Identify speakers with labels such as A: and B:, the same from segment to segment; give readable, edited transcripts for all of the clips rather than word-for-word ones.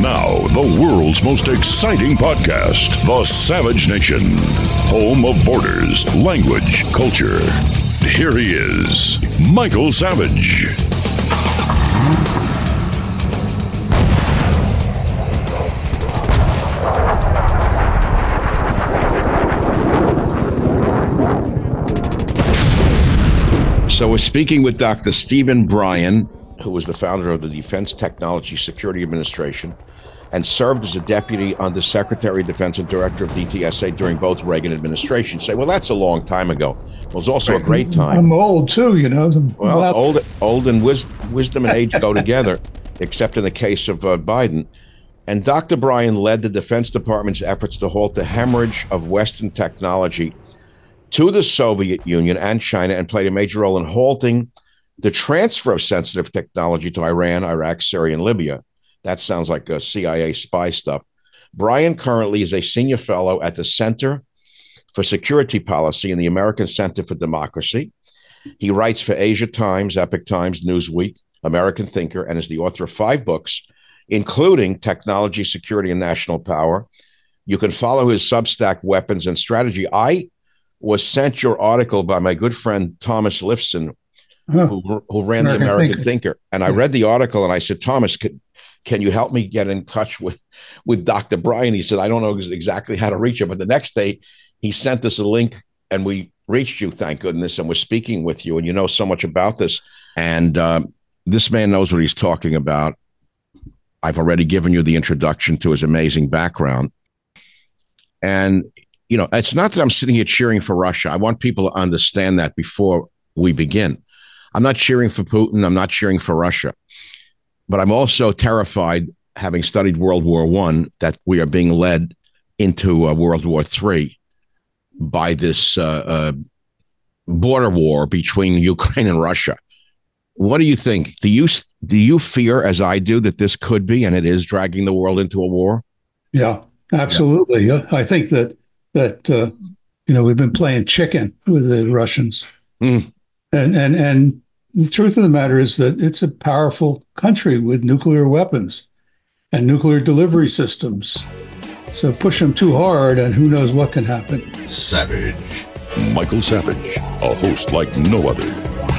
A: Now, the world's most exciting podcast, The Savage Nation, home of borders, language, culture. Here he is, Michael Savage.
B: So we're speaking with Dr. Stephen Bryan, who was the founder of the Defense Technology Security Administration and served as a deputy under Secretary of Defense and director of DTSA during both Reagan administrations. Say, well, that's a long time ago. It was also a great time.
C: I'm old too, you know.
B: Well, old and wisdom and age go together, except in the case of Biden. And Dr. Bryan led the Defense Department's efforts to halt the hemorrhage of Western technology to the Soviet Union and China, and played a major role in halting the transfer of sensitive technology to Iran, Iraq, Syria, and Libya. That sounds like a CIA spy stuff. Bryan currently is a senior fellow at the Center for Security Policy in the American Center for Democracy. He writes for Asia Times, Epoch Times, Newsweek, American Thinker, and is the author of 5 books, including Technology, Security, and National Power. You can follow his Substack, Weapons and Strategy. I was sent your article by my good friend Thomas Lifson, who ran the American Thinker. And I read the article and I said, Thomas, can you help me get in touch with Dr. Bryan? He said, I don't know exactly how to reach him. But the next day, he sent us a link and we reached you, thank goodness. And we're speaking with you. And you know so much about this. And this man knows what he's talking about. I've already given you the introduction to his amazing background. And, you know, it's not that I'm sitting here cheering for Russia. I want people to understand that before we begin. I'm not cheering for Putin. I'm not cheering for Russia. But I'm also terrified, having studied World War I, that we are being led into World War III by this border war between Ukraine and Russia. What do you think? Do you fear, as I do, that this could be, and it is, dragging the world into a war?
C: Yeah, absolutely. Yeah. I think that we've been playing chicken with the Russians. And the truth of the matter is that it's a powerful country with nuclear weapons and nuclear delivery systems. So push them too hard and who knows what can happen.
A: Savage. Michael Savage, a host like no other.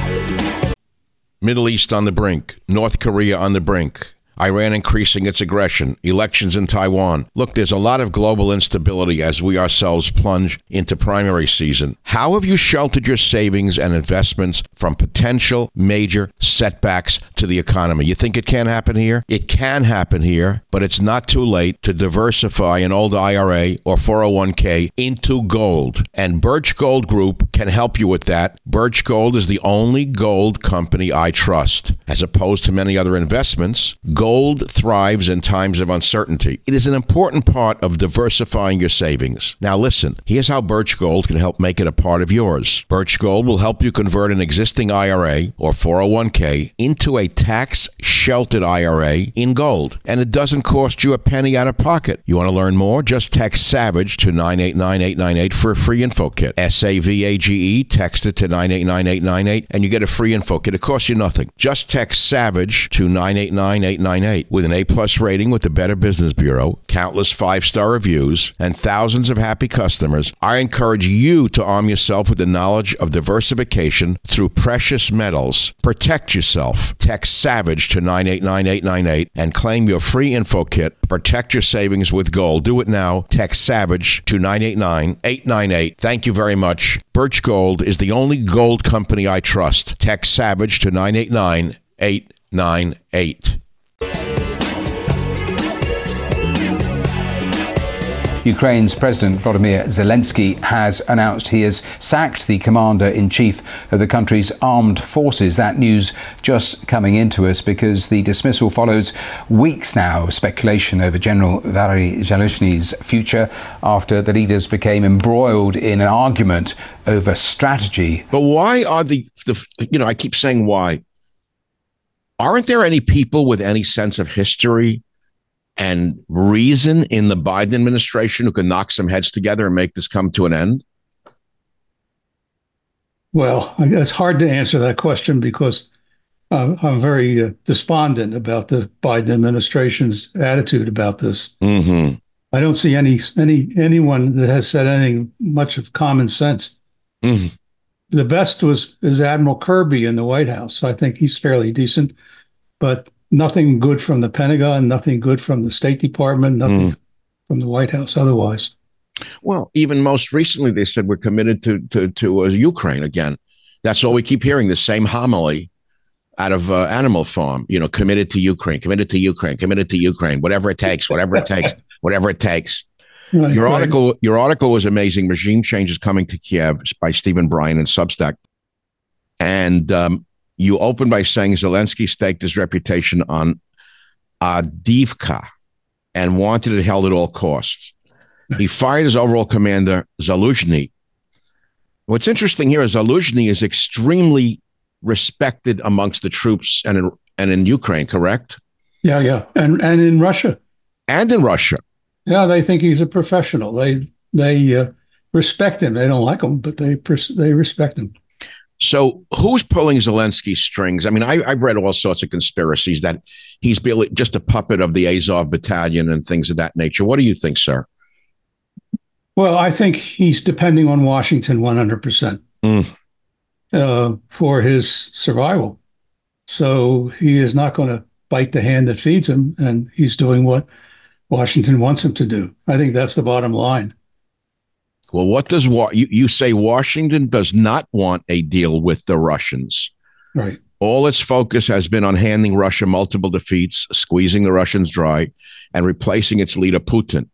B: Middle East on the brink. North Korea on the brink. Iran increasing its aggression, elections in Taiwan. Look, there's a lot of global instability as we ourselves plunge into primary season. How have you sheltered your savings and investments from potential major setbacks to the economy? You think it can happen here? It can happen here, but it's not too late to diversify an old IRA or 401k into gold. And Birch Gold Group can help you with that. Birch Gold is the only gold company I trust. As opposed to many other investments, gold thrives in times of uncertainty. It is an important part of diversifying your savings. Now listen, here's how Birch Gold can help make it a part of yours. Birch Gold will help you convert an existing IRA or 401k into a tax-sheltered IRA in gold. And it doesn't cost you a penny out of pocket. You want to learn more? Just text SAVAGE to 989898 for a free info kit. SAVAGE, text it to 989898 and you get a free info kit. It costs you nothing. Just text SAVAGE to 989898 with an A+ rating with the Better Business Bureau, countless 5-star reviews, and thousands of happy customers. I encourage you to arm yourself with the knowledge of diversification through precious metals. Protect yourself. Text SAVAGE to 989898 and claim your free info kit. Protect your savings with gold. Do it now. Text SAVAGE to 989898. Thank you very much. Birch Gold is the only gold company I trust. Text SAVAGE to 989898.
D: Ukraine's President Volodymyr Zelensky has announced he has sacked the commander-in-chief of the country's armed forces. That news just coming into us because the dismissal follows weeks now of speculation over General Valery Zaluzhny's future after the leaders became embroiled in an argument over strategy.
B: But why are I keep saying why. Aren't there any people with any sense of history and reason in the Biden administration who can knock some heads together and make this come to an end?
C: Well, it's hard to answer that question because I'm very despondent about the Biden administration's attitude about this.
B: Mm-hmm.
C: I don't see anyone that has said anything much of common sense.
B: Mm-hmm.
C: The best is Admiral Kirby in the White House. I think he's fairly decent, but nothing good from the Pentagon, nothing good from the State Department, nothing from the White House otherwise.
B: Well, even most recently, they said we're committed to Ukraine again. That's all we keep hearing, the same homily out of Animal Farm, committed to Ukraine, committed to Ukraine, committed to Ukraine, whatever it takes, whatever it takes, whatever it takes.
C: Right,
B: your article was amazing. Regime Change is Coming to Kiev by Stephen Bryan in Substack. And you open by saying Zelensky staked his reputation on Avdiivka and wanted it held at all costs. He fired his overall commander, Zaluzhny. What's interesting here is Zaluzhny is extremely respected amongst the troops and in Ukraine, correct?
C: Yeah. And in Russia.
B: And in Russia.
C: Yeah, they think he's a professional. They respect him. They don't like him, but they respect him.
B: So who's pulling Zelensky's strings? I mean, I've read all sorts of conspiracies that he's just a puppet of the Azov battalion and things of that nature. What do you think, sir?
C: Well, I think he's depending on Washington 100% for his survival. So he is not going to bite the hand that feeds him, and he's doing what Washington wants him to do. I think that's the bottom line.
B: Well, what does you say? Washington does not want a deal with the Russians.
C: Right.
B: All its focus has been on handing Russia multiple defeats, squeezing the Russians dry, and replacing its leader, Putin.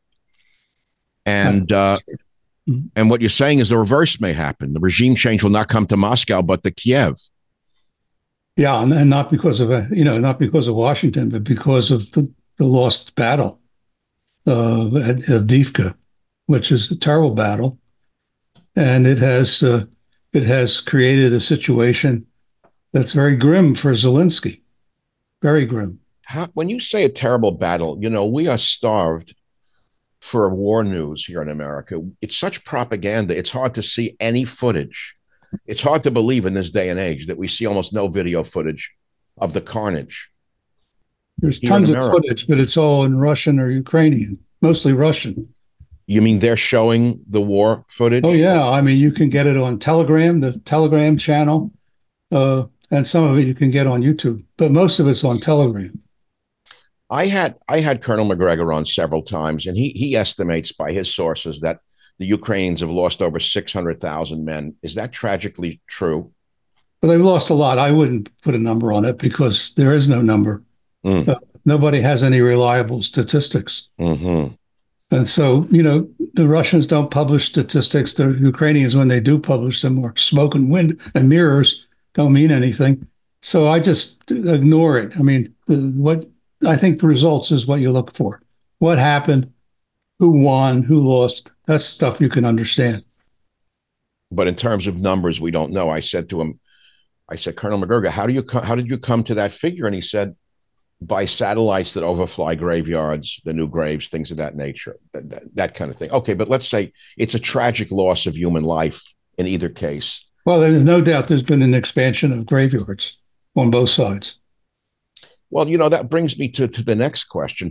B: And what you're saying is the reverse may happen. The regime change will not come to Moscow, but to Kiev.
C: Yeah, and not because of not because of Washington, but because of the lost battle of Avdiivka, which is a terrible battle, and it has created a situation that's very grim for Zelensky, very grim.
B: When you say a terrible battle, we are starved for war news here in America. It's such propaganda. It's hard to see any footage. It's hard to believe in this day and age that we see almost no video footage of the carnage.
C: There's tons of footage, but it's all in Russian or Ukrainian, mostly Russian.
B: You mean they're showing the war footage?
C: Oh, yeah. I mean, you can get it on Telegram, the Telegram channel, and some of it you can get on YouTube, but most of it's on Telegram.
B: I had Colonel McGregor on several times, and he estimates by his sources that the Ukrainians have lost over 600,000 men. Is that tragically true?
C: Well, they've lost a lot. I wouldn't put a number on it because there is no number. Nobody has any reliable statistics.
B: Mm-hmm.
C: And so, the Russians don't publish statistics. The Ukrainians, when they do publish them, are smoke and wind and mirrors, don't mean anything. So I just ignore it. I mean, what I think the results is what you look for. What happened? Who won? Who lost? That's stuff you can understand.
B: But in terms of numbers, we don't know. I said to him, Colonel McGregor, how did you come to that figure? And he said, by satellites that overfly graveyards, the new graves, things of that nature, that kind of thing. Okay, but let's say it's a tragic loss of human life in either case.
C: Well, there's no doubt there's been an expansion of graveyards on both sides.
B: Well, that brings me to the next question.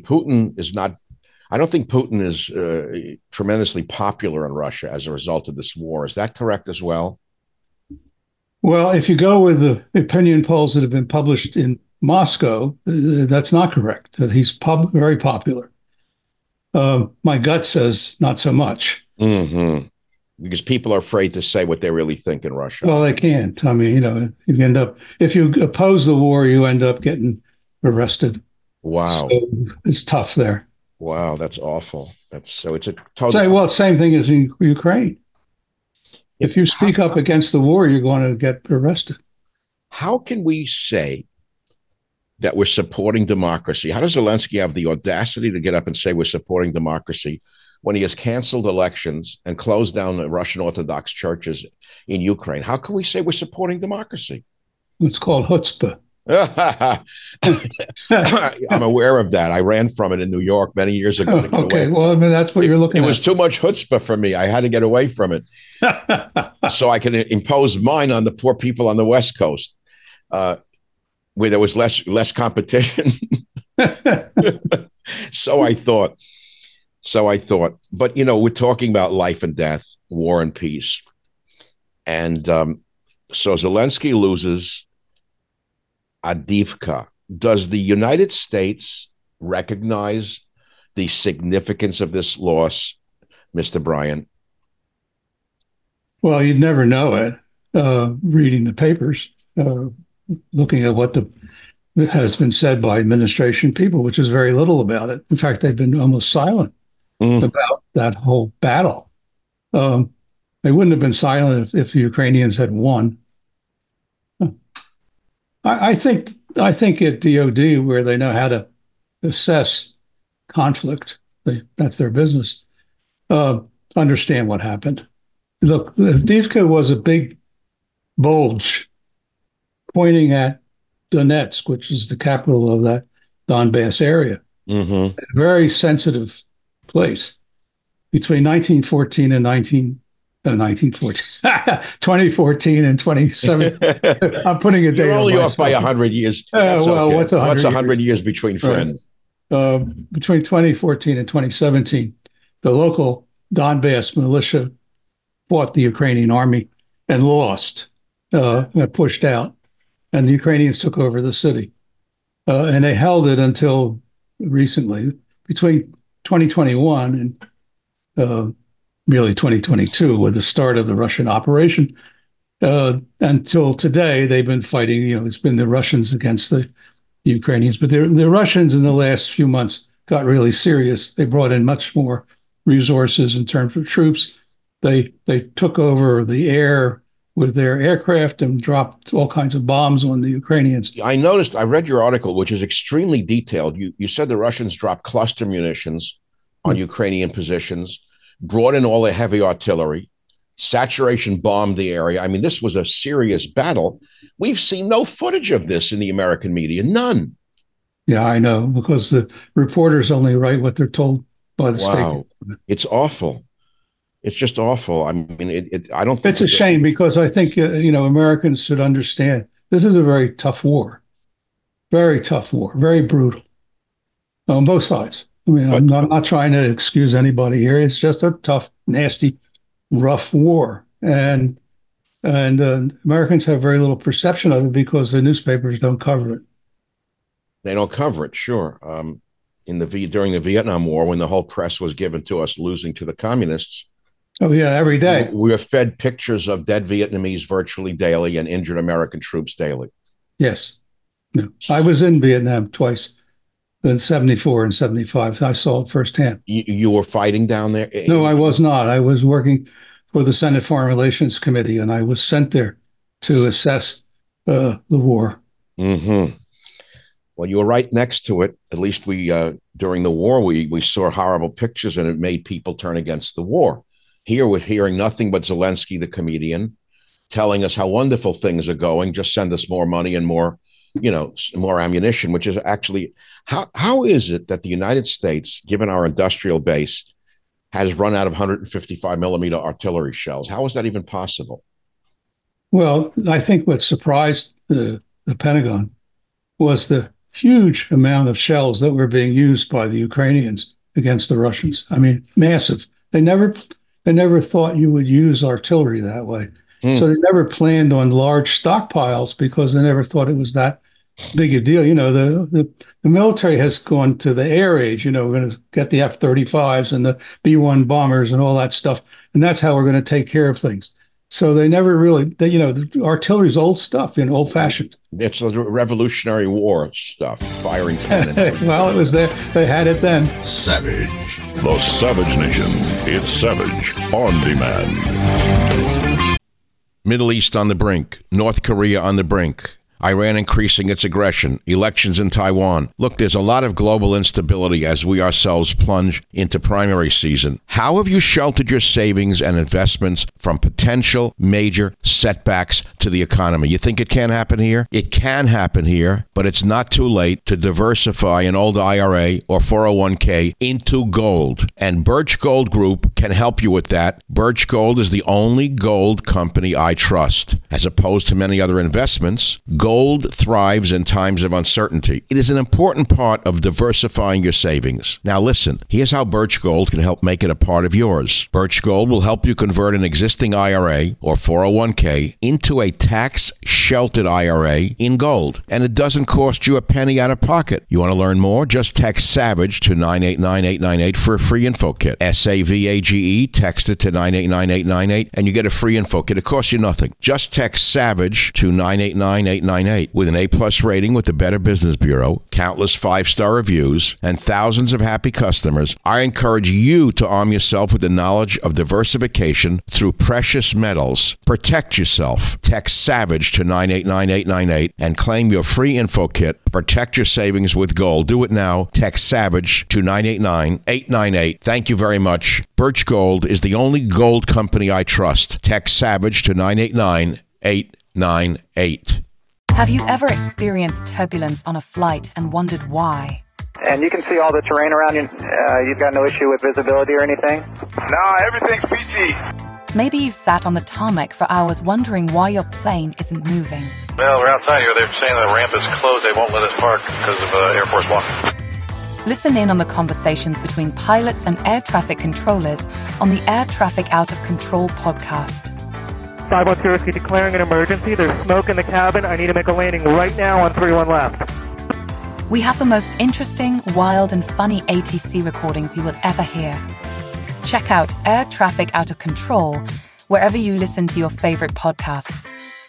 B: I don't think Putin is tremendously popular in Russia as a result of this war. Is that correct as well?
C: Well, if you go with the opinion polls that have been published in Moscow, that's not correct, that he's very popular. My gut says not so much.
B: Mm-hmm. Because people are afraid to say what they really think in Russia.
C: Well, they can't. I mean, if you oppose the war, you end up getting arrested.
B: Wow.
C: So it's tough there.
B: Wow, that's awful. It's a total.
C: Well, same thing as in Ukraine. If you speak up against the war, you're going to get arrested.
B: How can we say that we're supporting democracy? How does Zelensky have the audacity to get up and say we're supporting democracy when he has canceled elections and closed down the Russian Orthodox churches in Ukraine? How can we say we're supporting democracy?
C: It's called chutzpah.
B: I'm aware of that. I ran from it in New York many years ago.
C: Okay, well, I mean, that's what you're looking at.
B: It was too much chutzpah for me. I had to get away from it so I can impose mine on the poor people on the West Coast. where there was less competition. So I thought. But, we're talking about life and death, war and peace. And so Zelensky loses Avdiivka. Does the United States recognize the significance of this loss, Mr. Bryan?
C: Well, you'd never know it reading the papers, looking at what has been said by administration people, which is very little about it. In fact, they've been almost silent about that whole battle. They wouldn't have been silent if the Ukrainians had won. I think at DOD, where they know how to assess conflict, that's their business, understand what happened. Look, Avdiivka was a big bulge pointing at Donetsk, which is the capital of that Donbass area. A very sensitive place. Between 1914 and 2014 and 2017. I'm putting a date.
B: You're only
C: on
B: off by 100 years. That's
C: well,
B: okay.
C: what's
B: 100 years between friends?
C: Between 2014 and 2017, the local Donbass militia fought the Ukrainian army and lost, pushed out, and the Ukrainians took over the city. And they held it until recently, between 2021 and really 2022, with the start of the Russian operation. Until today, they've been fighting, it's been the Russians against the Ukrainians. But the Russians in the last few months got really serious. They brought in much more resources in terms of troops. They took over the air with their aircraft and dropped all kinds of bombs on the Ukrainians.
B: I read your article, which is extremely detailed. You said the Russians dropped cluster munitions on Ukrainian positions, brought in all the heavy artillery, saturation bombed the area. I mean, this was a serious battle. We've seen no footage of this in the American media, none.
C: Yeah, I know, because the reporters only write what they're told by the state.
B: It's awful. It's just awful. I mean, I don't think
C: it's a shame, because I think, Americans should understand this is a very tough war, very brutal on both sides. I mean, I'm not trying to excuse anybody here. It's just a tough, nasty, rough war. And Americans have very little perception of it because the newspapers don't cover it.
B: They don't cover it, sure. During the Vietnam War, when the whole press was given to us losing to the communists.
C: Oh, yeah, every day.
B: We were fed pictures of dead Vietnamese virtually daily and injured American troops daily.
C: Yes. No. I was in Vietnam twice. In 74 and 75. I saw it firsthand.
B: You were fighting down there?
C: No, I was not. I was working for the Senate Foreign Relations Committee, and I was sent there to assess the war.
B: Mm-hmm. Well, you were right next to it. At least during the war, we saw horrible pictures, and it made people turn against the war. Here, we're hearing nothing but Zelensky, the comedian, telling us how wonderful things are going. Just send us more money and more ammunition, which is actually, how is it that the United States, given our industrial base, has run out of 155 millimeter artillery shells? How is that even possible?
C: Well, I think what surprised the Pentagon was the huge amount of shells that were being used by the Ukrainians against the Russians. I mean, massive. They never thought you would use artillery that way. So they never planned on large stockpiles because they never thought it was that big a deal. The military has gone to the air age. We're going to get the F-35s and the B-1 bombers and all that stuff. And that's how we're going to take care of things. So they never really, the artillery's old stuff, old fashioned.
B: It's the Revolutionary War stuff, firing cannons.
C: Well, it was there. They had it then.
A: Savage. The Savage Nation. It's Savage on demand.
B: Middle East on the brink. North Korea on the brink. Iran increasing its aggression, elections in Taiwan. Look, there's a lot of global instability as we ourselves plunge into primary season. How have you sheltered your savings and investments from potential major setbacks to the economy? You think it can happen here? It can happen here, but it's not too late to diversify an old IRA or 401k into gold. And Birch Gold Group can help you with that. Birch Gold is the only gold company I trust. As opposed to many other investments, gold Gold thrives in times of uncertainty. It is an important part of diversifying your savings. Now listen, here's how Birch Gold can help make it a part of yours. Birch Gold will help you convert an existing IRA or 401k into a tax-sheltered IRA in gold. And it doesn't cost you a penny out of pocket. You want to learn more? Just text SAVAGE to 989-898 for a free info kit. SAVAGE, text it to 989-898 and you get a free info kit. It costs you nothing. Just text SAVAGE to 989-898. With an A+ rating with the Better Business Bureau, countless 5-star reviews, and thousands of happy customers, I encourage you to arm yourself with the knowledge of diversification through precious metals. Protect yourself. Text SAVAGE to 989-898 and claim your free info kit. Protect your savings with gold. Do it now. Text SAVAGE to 989-898. Thank you very much. Birch Gold is the only gold company I trust. Text SAVAGE to 989-898.
E: Have you ever experienced turbulence on a flight and wondered why?
F: And you can see all the terrain around you. You've got no issue with visibility or anything?
G: No, everything's PG.
E: Maybe you've sat on the tarmac for hours wondering why your plane isn't moving.
G: Well, we're outside here. They're saying the ramp is closed. They won't let us park because of Air Force One.
E: Listen in on the conversations between pilots and air traffic controllers on the Air Traffic Out of Control podcast.
F: 510 Whiskey declaring an emergency. There's smoke in the cabin. I need to make a landing right now on 31 left.
E: We have the most interesting, wild, and funny ATC recordings you will ever hear. Check out Air Traffic Out of Control wherever you listen to your favorite podcasts.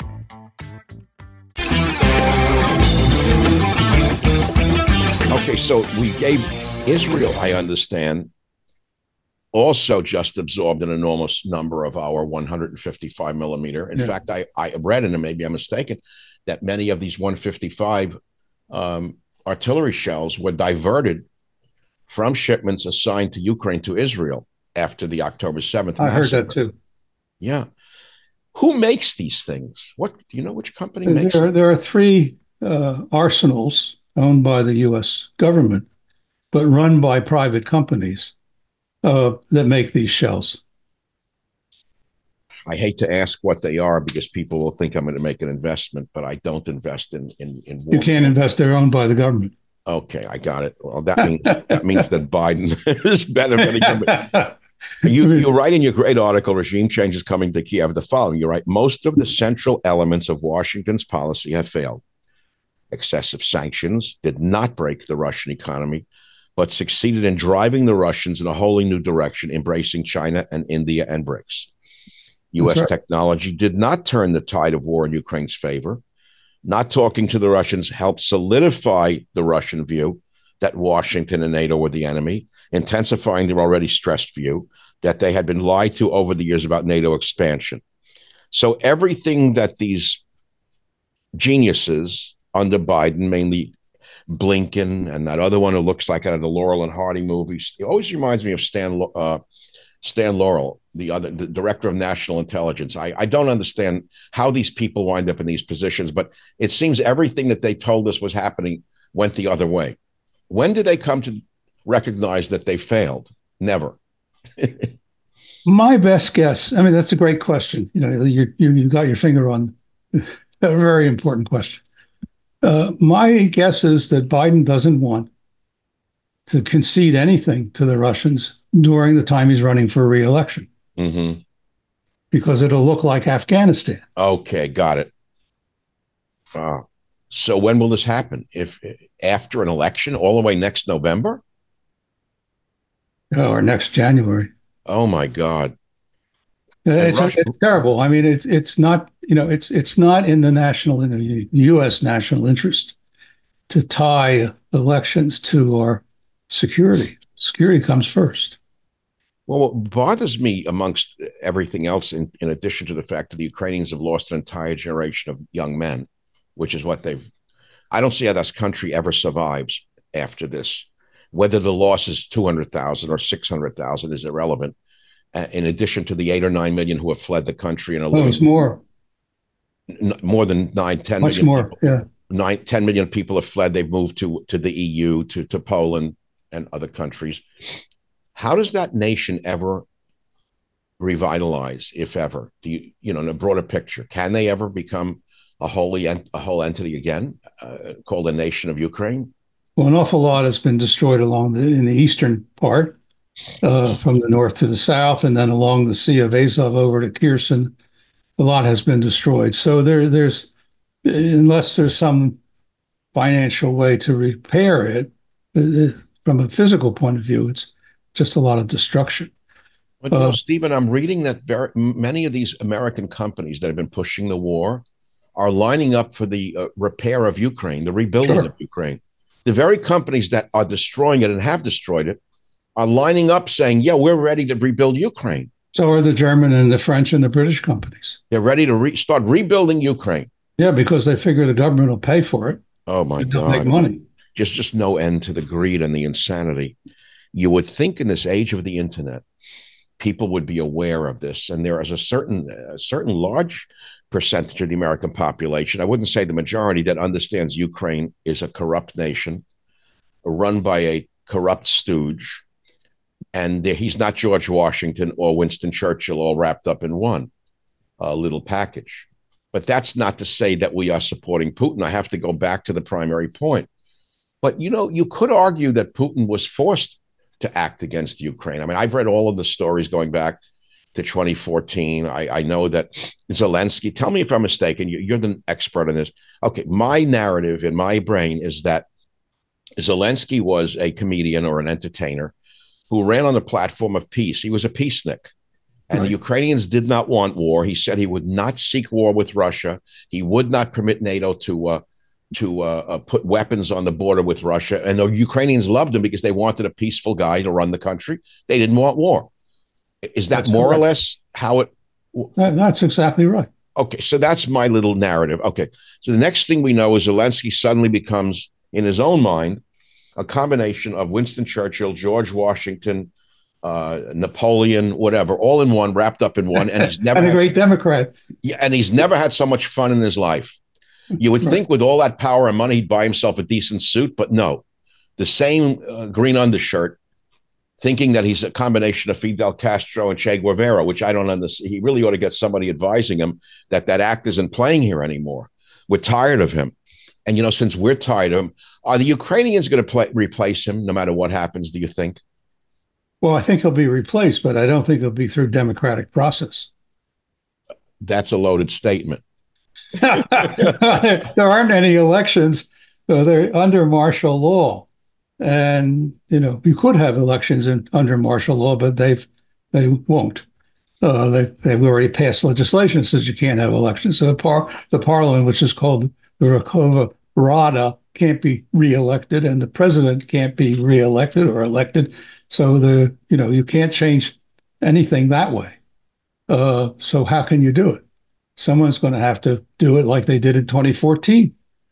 B: Okay, so we gave Israel, I understand, also just absorbed an enormous number of our 155 millimeter. In fact, I read, and maybe I'm mistaken, that many of these 155 artillery shells were diverted from shipments assigned to Ukraine to Israel after the October 7th massacre.
C: I heard that too.
B: Yeah. Who makes these things? What do you know which company makes them?
C: There are 3 arsenals owned by the U.S. government, but run by private companies that make these shells.
B: I hate to ask what they are because people will think I'm going to make an investment, but I don't invest in war.
C: You can't invest. They're owned by the government.
B: Okay, I got it. Well, that means that Biden is better than you write in your great article, Regime Change is Coming to Kiev, the following. You write, most of the central elements of Washington's policy have failed. Excessive sanctions did not break the Russian economy, but succeeded in driving the Russians in a wholly new direction, embracing China and India and BRICS. U.S. technology did not turn the tide of war in Ukraine's favor. Not talking to the Russians helped solidify the Russian view that Washington and NATO were the enemy, intensifying their already stressed view that they had been lied to over the years about NATO expansion. So everything that these geniuses under Biden, mainly Blinken and that other one who looks like out of the Laurel and Hardy movies, he always reminds me of Stan Laurel, the director of national intelligence. I don't understand how these people wind up in these positions, but it seems everything that they told us was happening went the other way. When did they come to recognize that they failed? Never.
C: My best guess, I mean, that's a great question. You got your finger on a very important question. My guess is that Biden doesn't want to concede anything to the Russians during the time he's running for re-election. Mm-hmm. Because it'll look like Afghanistan. Okay, got it.
B: So when will this happen? If after an election, all the way next November?
C: Or next January.
B: Oh my God.
C: It's terrible. I mean, it's not, it's not in the U.S. national interest to tie elections to our security. Security comes first.
B: Well, what bothers me amongst everything else, in addition to the fact that the Ukrainians have lost an entire generation of young men, which is what I don't see how this country ever survives after this. Whether the loss is 200,000 or 600,000 is irrelevant. In addition to the 8 or 9 million who have fled the country.
C: It's more.
B: More than 10
C: Much
B: million
C: more,
B: people.
C: yeah.
B: 10 million people have fled. They've moved to the EU, to Poland and other countries. How does that nation ever revitalize, if ever? In a broader picture? Can they ever become a whole entity again called the nation of Ukraine?
C: Well, an awful lot has been destroyed in the eastern part, from the north to the south, and then along the Sea of Azov over to Kherson. A lot has been destroyed. So there's, unless there's some financial way to repair it, from a physical point of view, it's just a lot of destruction.
B: But Stephen, I'm reading that many of these American companies that have been pushing the war are lining up for the repair of Ukraine, the rebuilding of Ukraine. The very companies that are destroying it and have destroyed it are lining up saying, yeah, we're ready to rebuild Ukraine.
C: So are the German and the French and the British companies.
B: They're ready to start rebuilding Ukraine.
C: Yeah, because they figure the government will pay for it.
B: Oh, my God.
C: Make money.
B: Just no end to the greed and the insanity. You would think in this age of the internet, people would be aware of this. And there is a certain large percentage of the American population, I wouldn't say the majority, that understands Ukraine is a corrupt nation run by a corrupt stooge. And he's not George Washington or Winston Churchill all wrapped up in one little package. But that's not to say that we are supporting Putin. I have to go back to the primary point. But, you could argue that Putin was forced to act against Ukraine. I mean, I've read all of the stories going back to 2014. I know that Zelensky, tell me if I'm mistaken, you're the expert on this. Okay, my narrative in my brain is that Zelensky was a comedian or an entertainer who ran on the platform of peace. He was a peacenik. And the Ukrainians did not want war. He said he would not seek war with Russia. He would not permit NATO to put weapons on the border with Russia. And the Ukrainians loved him because they wanted a peaceful guy to run the country. They didn't want war. Is that more or less how it?
C: That's exactly right.
B: Okay, so that's my little narrative. Okay, so the next thing we know is Zelensky suddenly becomes, in his own mind, a combination of Winston Churchill, George Washington, Napoleon, whatever, all in one, wrapped up in one. And he's never
C: and a great Democrat.
B: Yeah, and he's never had so much fun in his life. You would think with all that power and money, he'd buy himself a decent suit, but no. The same green undershirt, thinking that he's a combination of Fidel Castro and Che Guevara, which I don't understand. He really ought to get somebody advising him that act isn't playing here anymore. We're tired of him. And, since we're tired of him, are the Ukrainians going to replace him no matter what happens, do you think?
C: Well, I think he'll be replaced, but I don't think it'll be through democratic process.
B: That's a loaded statement.
C: There aren't any elections. They're under martial law. And, you could have elections under martial law, but they won't. They've already passed legislation that says you can't have elections. So the parliament, which is called the Verkhovna Rada, can't be reelected, and the president can't be reelected or elected. So you can't change anything that way. So how can you do it? Someone's going to have to do it like they did in 2014.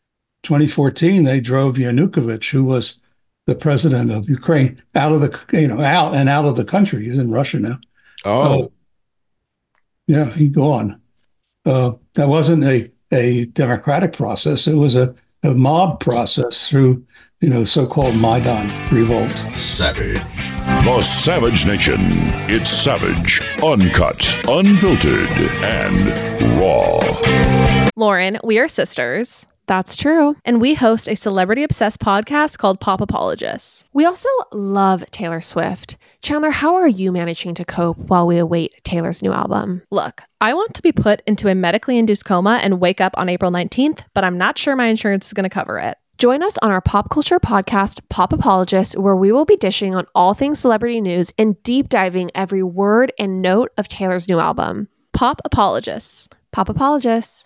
C: 2014, they drove Yanukovych, who was the president of Ukraine, out of the country. He's in Russia now.
B: Oh,
C: yeah, he's gone. That wasn't a democratic process. It was a mob process through, so-called Maidan revolt.
A: Savage. The Savage Nation. It's savage, uncut, unfiltered, and raw.
H: Lauren, we are sisters.
I: That's true.
H: And we host a celebrity-obsessed podcast called Pop Apologists.
I: We also love Taylor Swift. Chandler, how are you managing to cope while we await Taylor's new album?
H: Look, I want to be put into a medically induced coma and wake up on April 19th, but I'm not sure my insurance is going to cover it.
I: Join us on our pop culture podcast, Pop Apologists, where we will be dishing on all things celebrity news and deep diving every word and note of Taylor's new album.
H: Pop Apologists.
I: Pop Apologists.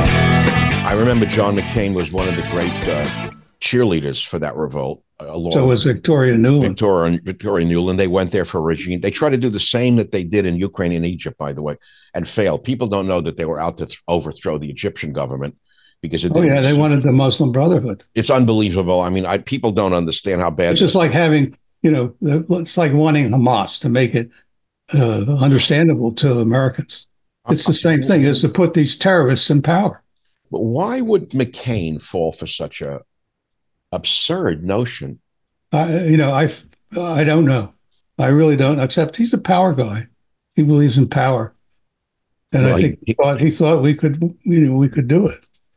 B: I remember John McCain was one of the great cheerleaders for that revolt.
C: So was Victoria Nuland.
B: Victoria Nuland. They went there for a regime. They tried to do the same that they did in Ukraine and Egypt, by the way, and failed. People don't know that they were out to overthrow the Egyptian government because it.
C: They wanted the Muslim Brotherhood.
B: It's unbelievable. I mean, people don't understand how bad.
C: It's just like having, it's like wanting Hamas to make it understandable to Americans. It's the same thing as to put these terrorists in power.
B: But why would McCain fall for such a absurd notion?
C: I don't know. I really don't. Except he's a power guy. He believes in power, and I think he thought we could do it.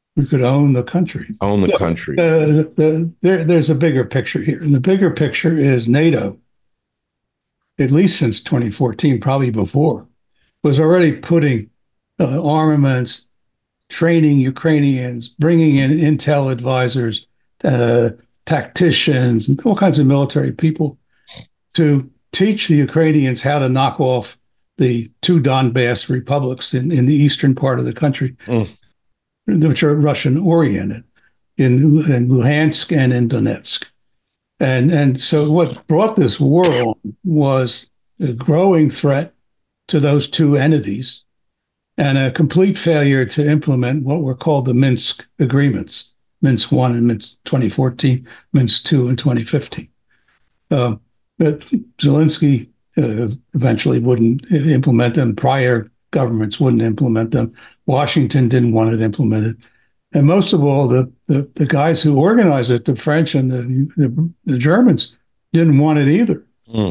C: We could own the country.
B: Own the country.
C: There's a bigger picture here. The bigger picture is NATO, at least since 2014, probably before, was already putting armaments, training Ukrainians, bringing in intel advisors, tacticians, all kinds of military people to teach the Ukrainians how to knock off the two Donbass republics in the eastern part of the country, which are Russian-oriented, in Luhansk and in Donetsk. And so what brought this war on was a growing threat to those two entities and a complete failure to implement what were called the Minsk agreements, Minsk I in 2014, Minsk II in 2015. But Zelensky eventually wouldn't implement them. Prior governments wouldn't implement them. Washington didn't want it implemented. And most of all, the guys who organized it, the French and the Germans, didn't want it either.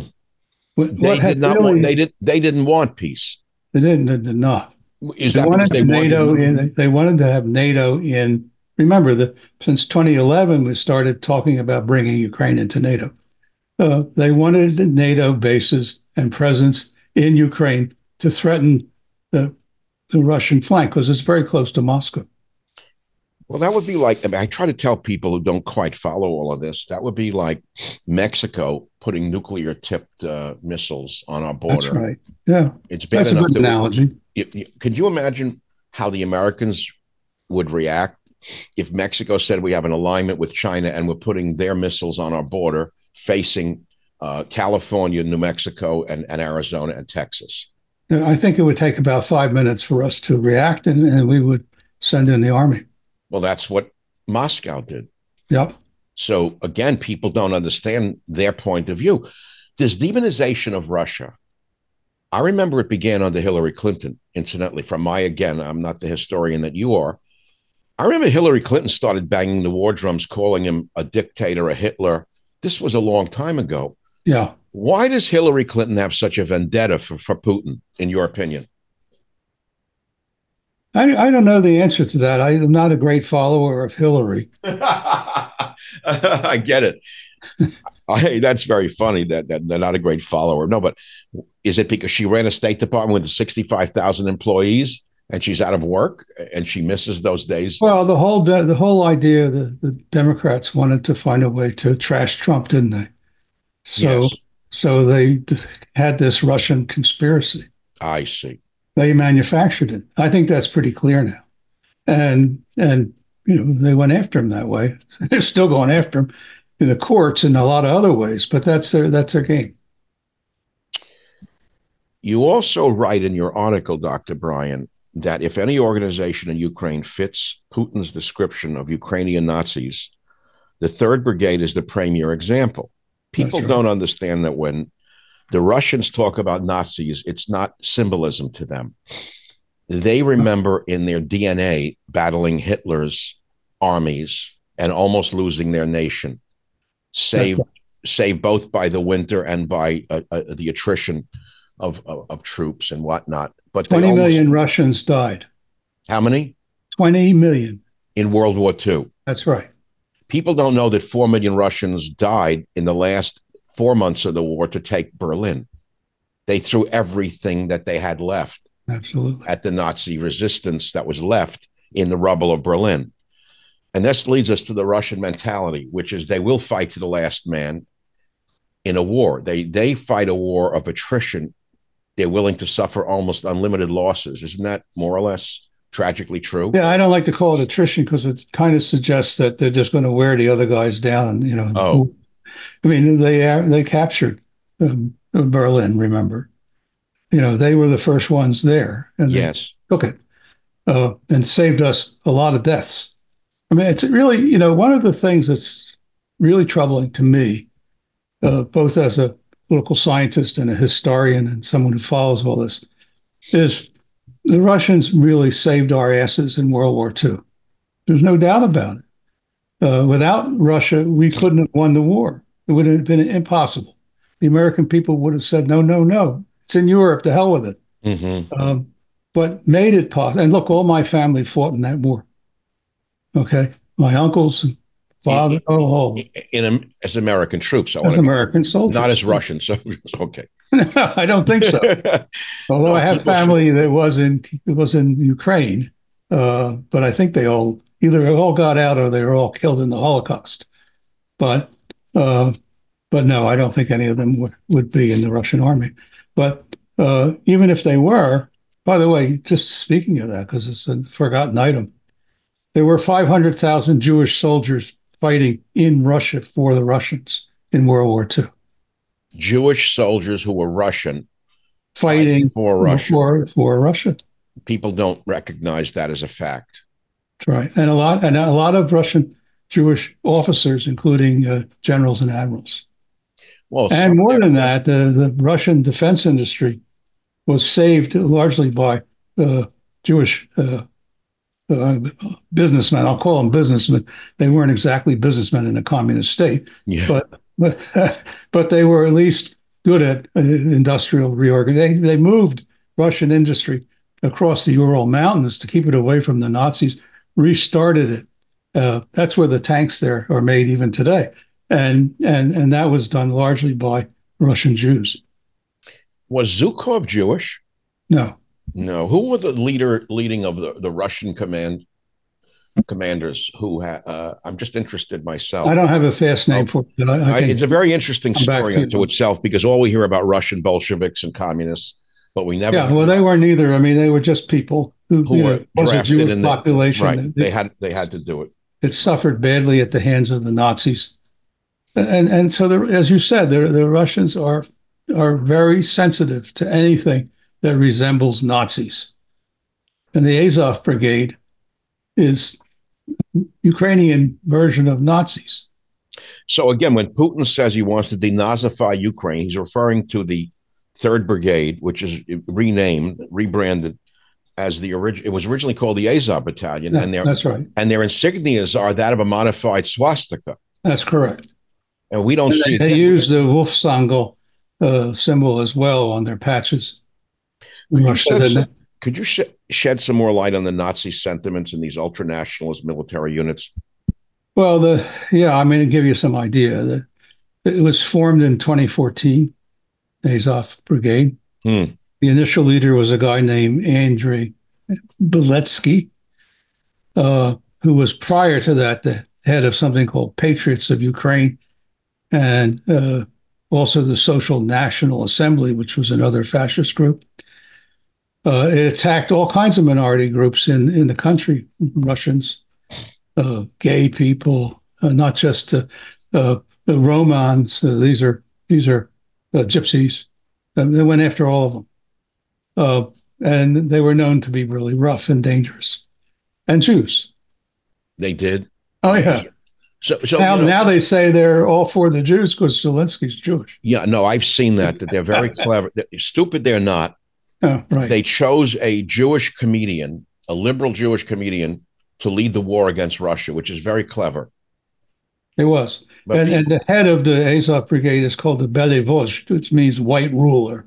B: They didn't want peace.
C: They did not.
B: Is that because they wanted
C: they wanted to have NATO in? Remember that since 2011, we started talking about bringing Ukraine into NATO. They wanted NATO bases and presence in Ukraine to threaten the Russian flank because it's very close to Moscow.
B: Well, that would be like, I try to tell people who don't quite follow all of this, that would be like Mexico putting nuclear-tipped missiles on our border.
C: That's right. Yeah.
B: It's bad
C: That's
B: enough.
C: a good analogy.
B: Could you imagine how the Americans would react if Mexico said we have an alignment with China and we're putting their missiles on our border facing California, New Mexico, and Arizona and Texas?
C: I think it would take about 5 minutes for us to react, and we would send in the army.
B: Well, that's what Moscow did.
C: Yep.
B: So again, people don't understand their point of view. This demonization of Russia, I remember it began under Hillary Clinton, incidentally, I'm not the historian that you are. I remember Hillary Clinton started banging the war drums, calling him a dictator, a Hitler. This was a long time ago.
C: Yeah.
B: Why does Hillary Clinton have such a vendetta for Putin, in your opinion?
C: I don't know the answer to that. I am not a great follower of Hillary.
B: I get it. That's very funny that they're not a great follower. No, but is it because she ran a State Department with 65,000 employees and she's out of work and she misses those days?
C: Well, the whole idea that the Democrats wanted to find a way to trash Trump, didn't they? So they had this Russian conspiracy.
B: I see.
C: They manufactured it. I think that's pretty clear now. And they went after him that way. They're still going after him in the courts in a lot of other ways, but that's their game.
B: You also write in your article, Dr. Brian, that if any organization in Ukraine fits Putin's description of Ukrainian Nazis, the 3rd Brigade is the premier example. People don't understand that when the Russians talk about Nazis, it's not symbolism to them. They remember in their DNA battling Hitler's armies and almost losing their nation, saved both by the winter and by the attrition of troops and whatnot. But
C: 20 million Russians died.
B: How many?
C: 20 million.
B: In World War II.
C: That's right.
B: People don't know that 4 million Russians died in the last 4 months of the war to take Berlin. They threw everything that they had left.
C: Absolutely.
B: At the Nazi resistance that was left in the rubble of Berlin. And this leads us to the Russian mentality, which is they will fight to the last man in a war. They fight a war of attrition. They're willing to suffer almost unlimited losses. Isn't that more or less tragically true?
C: Yeah, I don't like to call it attrition because it kind of suggests that they're just going to wear the other guys down. And, I mean, they captured Berlin, remember? They were the first ones there. And
B: yes.
C: Took it and saved us a lot of deaths. I mean, it's really, one of the things that's really troubling to me, both as a political scientist and a historian and someone who follows all this, is the Russians really saved our asses in World War II. There's no doubt about it. Without Russia, we couldn't have won the war. It would have been impossible. The American people would have said, no, it's in Europe, to hell with it.
B: Mm-hmm.
C: But made it possible. And look, all my family fought in that war. Okay. My uncles, father,
B: as American troops.
C: As American soldiers.
B: Not as Russian soldiers. Okay.
C: I don't think so. Although I have family that was in Ukraine, but I think they all got out or they were all killed in the Holocaust. But no, I don't think any of them would be in the Russian army. But even if they were, by the way, just speaking of that, because it's a forgotten item, there were 500,000 Jewish soldiers fighting in Russia for the Russians in World War II.
B: Jewish soldiers who were Russian
C: fighting
B: for Russia.
C: For Russia.
B: People don't recognize that as a fact.
C: That's right, and a lot of Russian Jewish officers, including generals and admirals.
B: Well,
C: and more than that, the Russian defense industry was saved largely by Jewish businessmen. I'll call them businessmen. They weren't exactly businessmen in a communist state, but they were at least good at industrial reorganization. They moved Russian industry across the Ural Mountains to keep it away from the Nazis, restarted it. That's where the tanks there are made even today. And that was done largely by Russian Jews.
B: Was Zhukov Jewish?
C: No.
B: Who were the leading of the Russian commanders who I'm just interested myself.
C: I don't have a fast name for it.
B: It's a very interesting story unto itself, because all we hear about Russian Bolsheviks and communists, but we never.
C: Yeah, well, they weren't either. I mean, they were just people who
B: were
C: was a Jewish population.
B: Right. They had to do it.
C: It suffered badly at the hands of the Nazis. And so, as you said, the Russians are very sensitive to anything that resembles Nazis. And the Azov Brigade is Ukrainian version of Nazis.
B: So again, when Putin says he wants to denazify Ukraine, he's referring to the 3rd Brigade, which is rebranded as it was originally called the Azov Battalion.
C: Yeah, that's right.
B: And their insignias are that of a modified swastika.
C: That's correct.
B: And we don't see.
C: They use the Wolfsangel symbol as well on their patches.
B: Could you shed some more light on the Nazi sentiments in these ultranationalist military units?
C: Well, to give you some idea, it was formed in 2014, Azov Brigade. The initial leader was a guy named Andrei Beletsky, who was prior to that the head of something called Patriots of Ukraine, and also the Social National Assembly, which was another fascist group. It attacked all kinds of minority groups in the country, Russians, gay people, not just the Romans. These are gypsies. They went after all of them. And they were known to be really rough and dangerous. And Jews.
B: They did?
C: Oh, yeah.
B: So
C: now they say they're all for the Jews because Zelensky's Jewish.
B: Yeah, no, I've seen that they're very clever. Stupid they're not.
C: Oh, right.
B: They chose a Jewish comedian, a liberal Jewish comedian, to lead the war against Russia, which is very clever.
C: It was. And the head of the Azov Brigade is called the Belivozh, which means white ruler.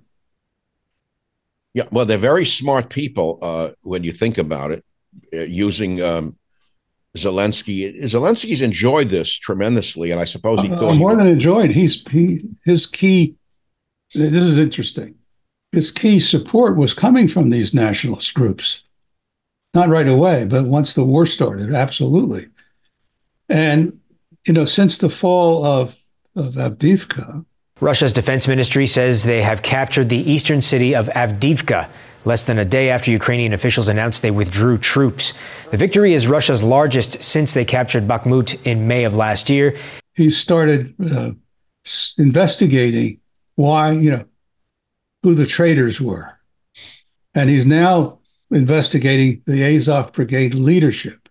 B: Yeah, well, they're very smart people when you think about it, using Zelensky. Zelensky's enjoyed this tremendously, and I suppose he thought
C: more than enjoyed. His key. This is interesting. His key support was coming from these nationalist groups, not right away, but once the war started, absolutely. And since the fall of Avdiivka,
J: Russia's defense ministry says they have captured the eastern city of Avdiivka, less than a day after Ukrainian officials announced they withdrew troops. The victory is Russia's largest since they captured Bakhmut in May of last year.
C: He started investigating why, who the traitors were. And he's now investigating the Azov Brigade leadership,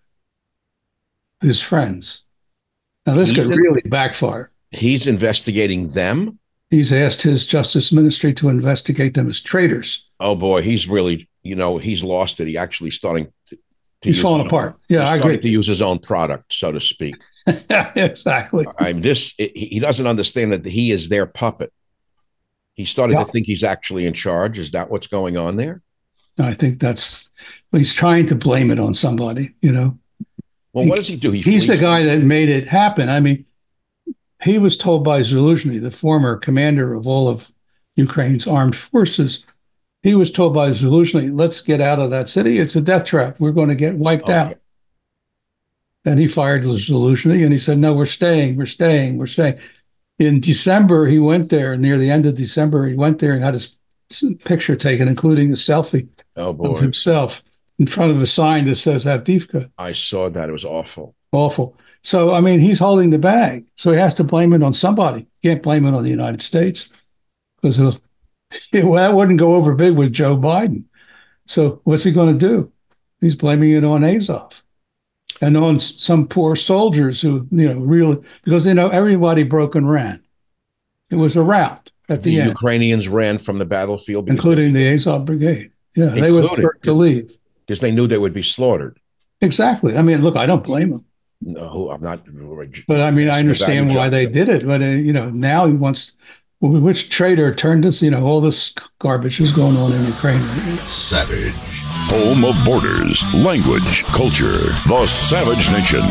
C: his friends. Now, this could really backfire.
B: He's investigating them?
C: He's asked his justice ministry to investigate them as traitors.
B: Oh, boy, he's really, he's lost it. He actually starting to
C: he's falling apart. Yeah, I agree.
B: To use his own product, so to speak.
C: Yeah, exactly.
B: He doesn't understand that he is their puppet. He started to think he's actually in charge. Is that what's going on there?
C: I think he's trying to blame it on somebody,
B: Well, what does he do?
C: He's the guy that made it happen. I mean, he was told by Zaluzhny, the former commander of all of Ukraine's armed forces, he was told by Zaluzhny, let's get out of that city. It's a death trap. We're going to get wiped out. And he fired Zaluzhny, and he said, no, we're staying. In December, he went there. Near the end of December, he went there and had his picture taken, including a selfie of himself in front of a sign that says Avdiivka.
B: I saw that. It was awful.
C: Awful. So, I mean, he's holding the bag. So he has to blame it on somebody. Can't blame it on the United States because that wouldn't go over big with Joe Biden. So what's he going to do? He's blaming it on Azov and on some poor soldiers who, really, because, everybody broke and ran. It was a rout at the end.
B: Ukrainians ran from the battlefield.
C: Including the Azov Brigade. Yeah, they were first to leave.
B: Because they knew they would be slaughtered.
C: Exactly. I mean, look, I don't blame them.
B: No, I'm not.
C: But I mean, I understand why they did it. But, now he wants, which traitor turned us, all this garbage is going on in Ukraine.
A: Savage. Home of borders, language, culture. The Savage Nation.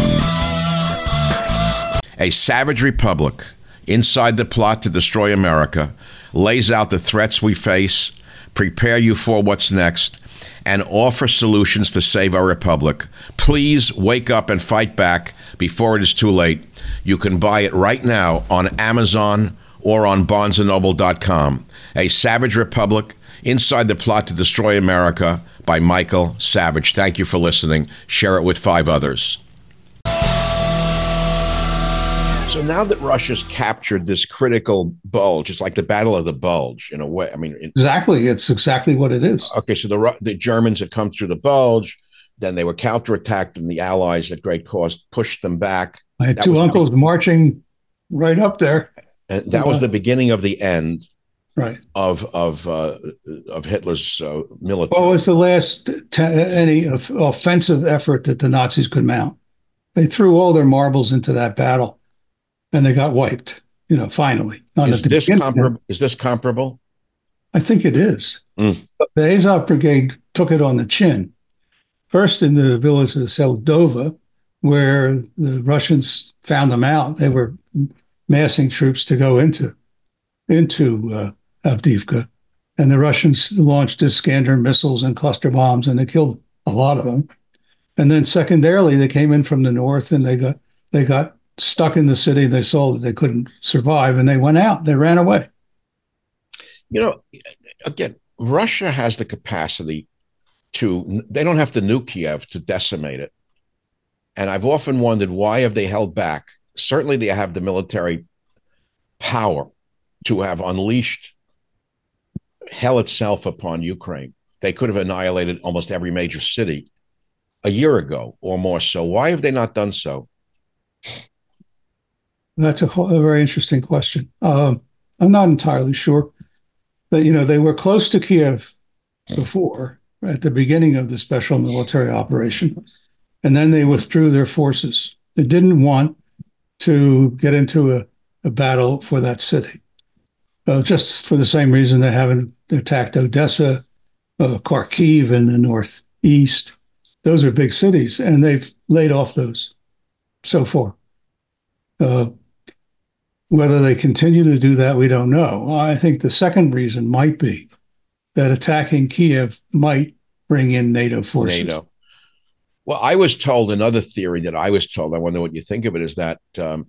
B: A savage republic inside the plot to destroy America lays out the threats we face, prepare you for what's next, and offer solutions to save our republic. Please wake up and fight back before it is too late. You can buy it right now on Amazon or on BarnesandNoble.com. A Savage Republic, Inside the Plot to Destroy America by Michael Savage. Thank you for listening. Share it with 5 others. So now that Russia's captured this critical bulge, it's like the Battle of the Bulge in a way. I mean,
C: exactly. It's exactly what it is.
B: Okay, so the Germans had come through the bulge, then they were counterattacked, and the Allies at great cost pushed them back.
C: I had two uncles marching right up there.
B: And that was the beginning of the end,
C: right,
B: of Hitler's military.
C: What was the last any offensive effort that the Nazis could mount? They threw all their marbles into that battle. And they got wiped, finally.
B: Is this comparable?
C: I think it is. The Azov Brigade took it on the chin. First in the village of Seldova, where the Russians found them out. They were massing troops to go into Avdiivka. And the Russians launched Iskander missiles and cluster bombs, and they killed a lot of them. And then secondarily, they came in from the north, and they got stuck in the city. They saw that they couldn't survive, and they went out. They ran away.
B: Again, Russia has the capacity they don't have to nuke Kiev to decimate it. And I've often wondered, why have they held back? Certainly they have the military power to have unleashed hell itself upon Ukraine. They could have annihilated almost every major city a year ago or more so. Why have they not done so?
C: That's a very interesting question. I'm not entirely sure. That they were close to Kiev before, at the beginning of the special military operation, and then they withdrew their forces. They didn't want to get into a battle for that city, just for the same reason they haven't attacked Odessa, Kharkiv in the northeast. Those are big cities, and they've laid off those so far. Whether they continue to do that, we don't know. I think the second reason might be that attacking Kiev might bring in NATO forces.
B: Well, I was told another theory that I was told, I wonder what you think of it, is that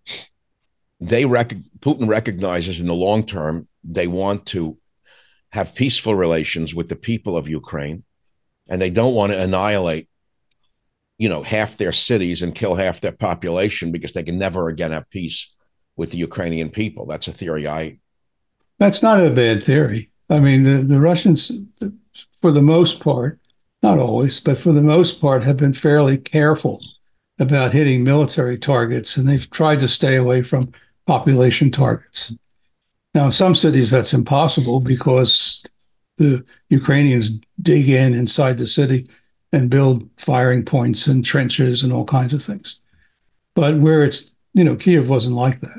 B: Putin recognizes in the long term they want to have peaceful relations with the people of Ukraine, and they don't want to annihilate half their cities and kill half their population because they can never again have peace with the Ukrainian people. That's a theory.
C: That's not a bad theory. I mean, the Russians, for the most part, not always, but for the most part, have been fairly careful about hitting military targets, and they've tried to stay away from population targets. Now, in some cities, that's impossible because the Ukrainians dig inside the city and build firing points and trenches and all kinds of things. But where it's, Kiev wasn't like that.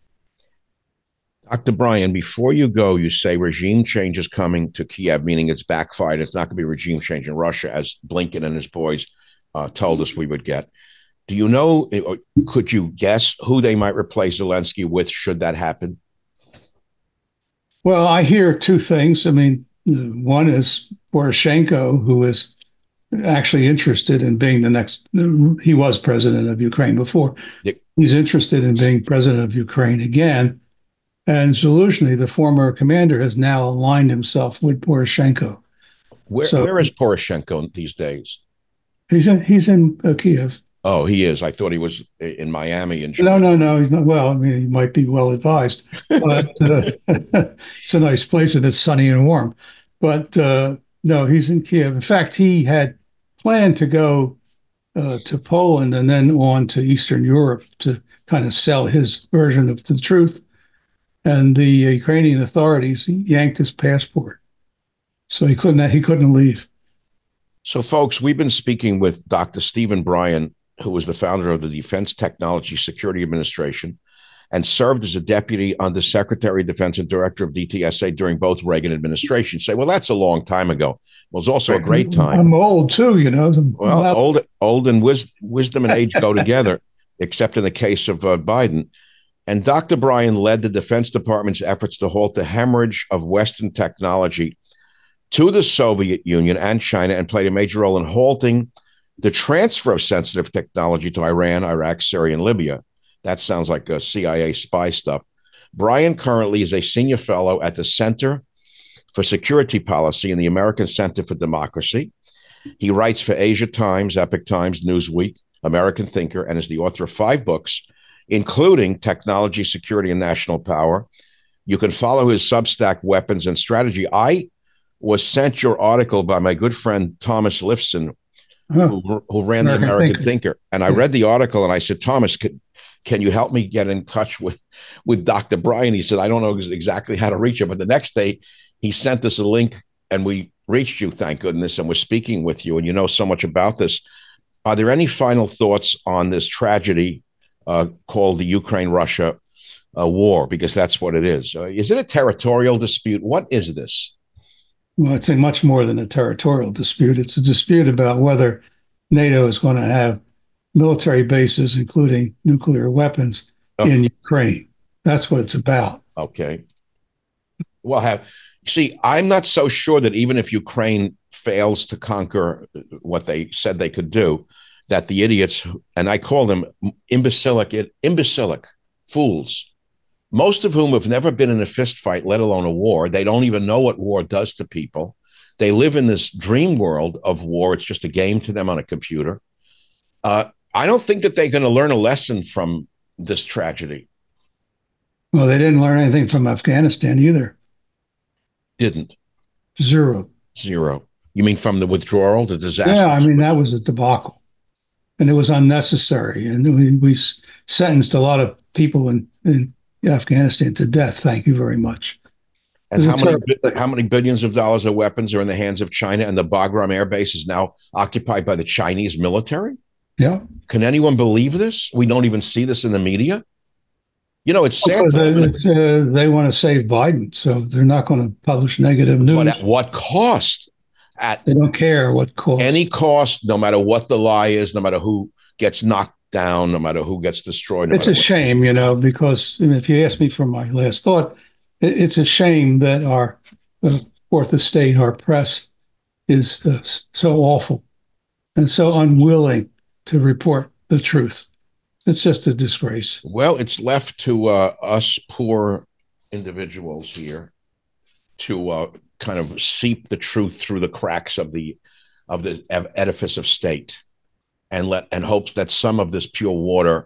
B: Dr. Brian, before you go, you say regime change is coming to Kiev, meaning it's backfired. It's not going to be regime change in Russia, as Blinken and his boys told us we would get. Do you know, or could you guess who they might replace Zelensky with should that happen?
C: Well, I hear two things. I mean, one is Poroshenko, who is actually interested in being the next, he was president of Ukraine before. He's interested in being president of Ukraine again. And Zaluzhny, the former commander, has now aligned himself with Poroshenko.
B: Where is Poroshenko these days?
C: He's in Kiev.
B: Oh, he is. I thought he was in Miami.
C: No, he's not. Well, I mean, he might be well advised, but it's a nice place and it's sunny and warm. But no, he's in Kiev. In fact, he had planned to go to Poland and then on to Eastern Europe to kind of sell his version of the truth. And the Ukrainian authorities yanked his passport, so he couldn't leave.
B: So, folks, we've been speaking with Dr. Stephen Bryan, who was the founder of the Defense Technology Security Administration and served as a deputy under Secretary of Defense and director of DTSA during both Reagan administrations. Say, well, that's a long time ago. Well, it was also a great time.
C: I'm old too, you know.
B: Well, old and wisdom and age go together, except in the case of Biden. And Dr. Bryan led the Defense Department's efforts to halt the hemorrhage of Western technology to the Soviet Union and China, and played a major role in halting the transfer of sensitive technology to Iran, Iraq, Syria, and Libya. That sounds like CIA spy stuff. Bryan currently is a senior fellow at the Center for Security Policy in the American Center for Democracy. He writes for Asia Times, Epoch Times, Newsweek, American Thinker, and is the author of 5 books, including Technology, Security, and National Power. You can follow his Substack, Weapons and Strategy. I was sent your article by my good friend Thomas Lifson, who ran the American Thinker. And I read the article and I said, Thomas, can you help me get in touch with Dr. Bryan? He said, I don't know exactly how to reach him. But the next day, he sent us a link and we reached you, thank goodness, and we're speaking with you. And you know so much about this. Are there any final thoughts on this tragedy called the Ukraine-Russia war? Because that's what it is. Is it a territorial dispute? What is this?
C: Well, it's much more than a territorial dispute. It's a dispute about whether NATO is going to have military bases, including nuclear weapons, in Ukraine. That's what it's about.
B: Okay. Well, I'm not so sure that even if Ukraine fails to conquer what they said they could do, that the idiots, and I call them imbecilic fools, most of whom have never been in a fist fight, let alone a war. They don't even know what war does to people. They live in this dream world of war. It's just a game to them on a computer. I don't think that they're going to learn a lesson from this tragedy.
C: Well, they didn't learn anything from Afghanistan either.
B: Didn't.
C: Zero.
B: You mean from the withdrawal, the disaster?
C: Yeah, I mean, that was a debacle. And it was unnecessary. And we sentenced a lot of people in Afghanistan to death. Thank you very much.
B: And how many billions of dollars of weapons are in the hands of China, and the Bagram Air Base is now occupied by the Chinese military?
C: Yeah.
B: Can anyone believe this? We don't even see this in the media. You know, it's sad.
C: They want to save Biden, so they're not going to publish negative news.
B: But at what cost?
C: They don't care what cost.
B: Any cost, no matter what the lie is, no matter who gets knocked down, no matter who gets destroyed.
C: It's a shame, you know, because if you ask me for my last thought, it's a shame that our fourth estate, our press, is so awful and so unwilling to report the truth. It's just a disgrace.
B: Well, it's left to us poor individuals here to kind of seep the truth through the cracks of the edifice of state, and hopes that some of this pure water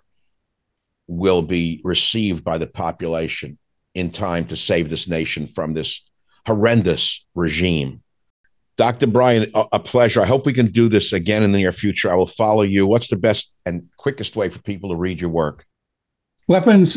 B: will be received by the population in time to save this nation from this horrendous regime. Dr. Bryan, a pleasure. I hope we can do this again in the near future. I will follow you. What's the best and quickest way for people to read your work?
C: Weapons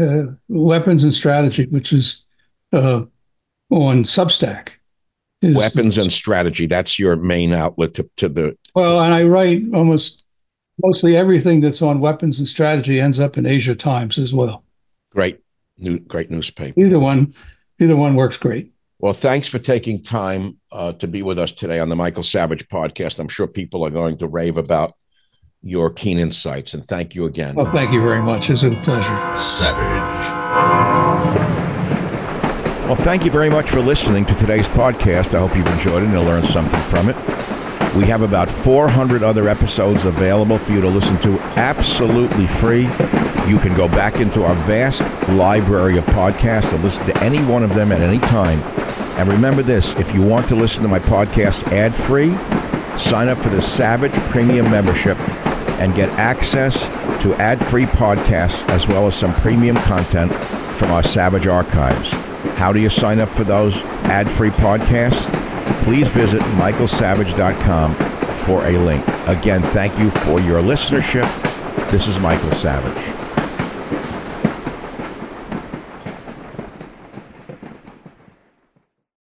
C: and Strategy, which is on Substack.
B: Weapons and Strategy. That's your main outlet to the...
C: Well, and I write mostly everything that's on Weapons and Strategy ends up in Asia Times as well.
B: Great newspaper.
C: Either one works great.
B: Well, thanks for taking time to be with us today on the Michael Savage podcast. I'm sure people are going to rave about your keen insights. And thank you again.
C: Well, thank you very much. It's a pleasure.
B: Savage. Well, thank you very much for listening to today's podcast. I hope you've enjoyed it and learned something from it. We have about 400 other episodes available for you to listen to absolutely free. You can go back into our vast library of podcasts and listen to any one of them at any time. And remember this, if you want to listen to my podcast ad-free, sign up for the Savage Premium membership and get access to ad-free podcasts as well as some premium content from our Savage archives. How do you sign up for those ad-free podcasts? Please visit michaelsavage.com for a link. Again, thank you for your listenership. This is Michael Savage.